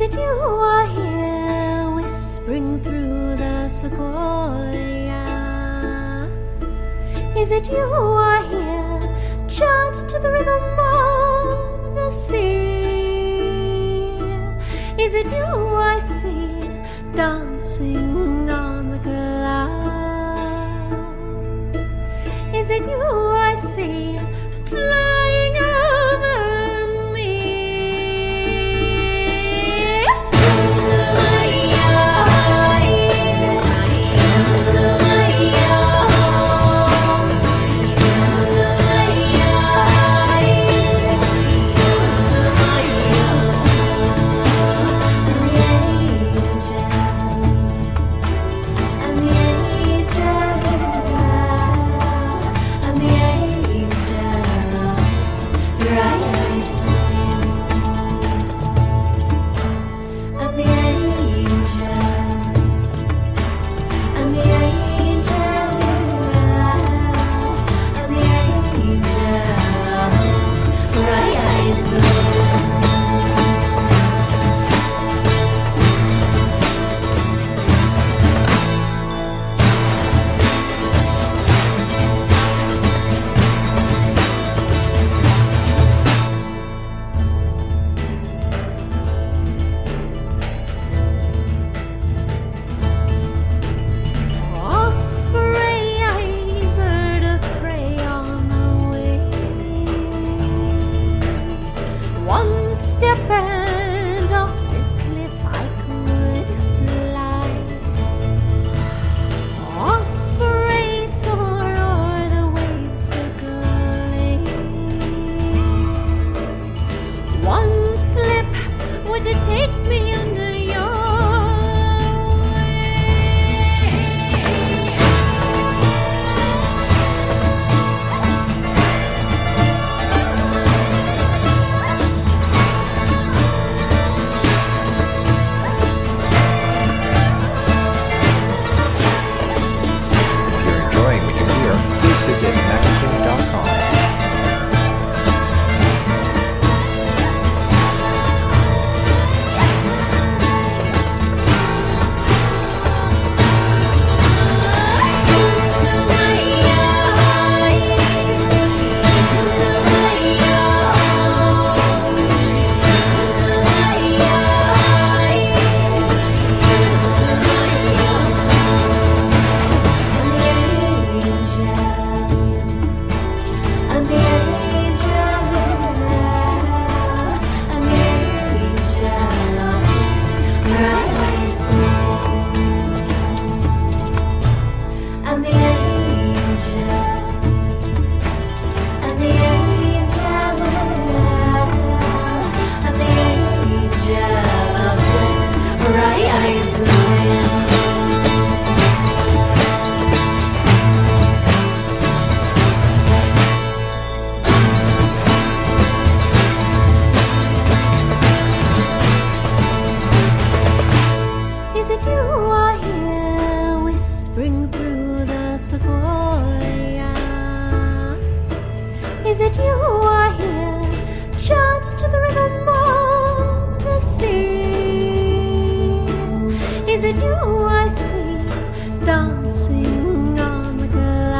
it you who are here, whispering through the sequoia? Is it you who are here, chant to the rhythm of the sea? Is it you who I see, dancing on the clouds? Is it you who I see, flying over me? And off this cliff I could fly. Osprey soar o'er the waves circling. One slip, would you take me under your visit macatini.com. Whispering through the sequoia. Is it you who are here, chant to the rhythm of the sea? Is it you who I see, dancing on the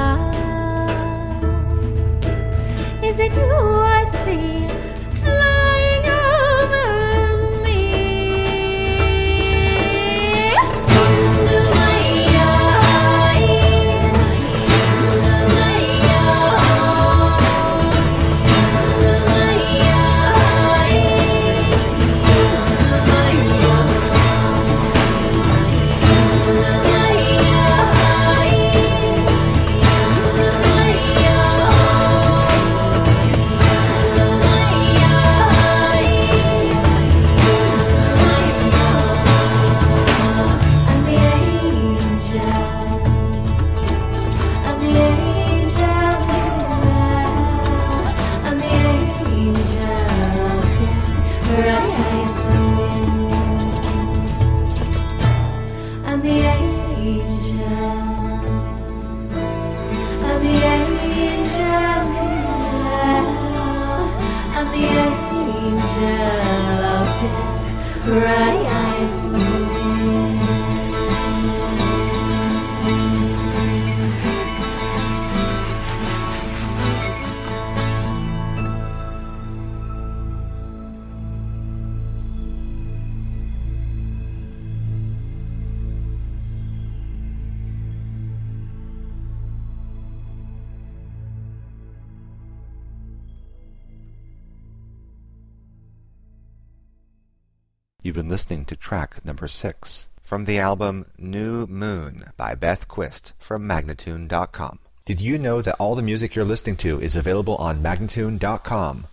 clouds? Is it you who I see, flying over me? cry eyes away. You've been listening to track number 6 from the album New Moon by Beth Quist from Magnatune.com. Did you know that all the music you're listening to is available on Magnatune.com?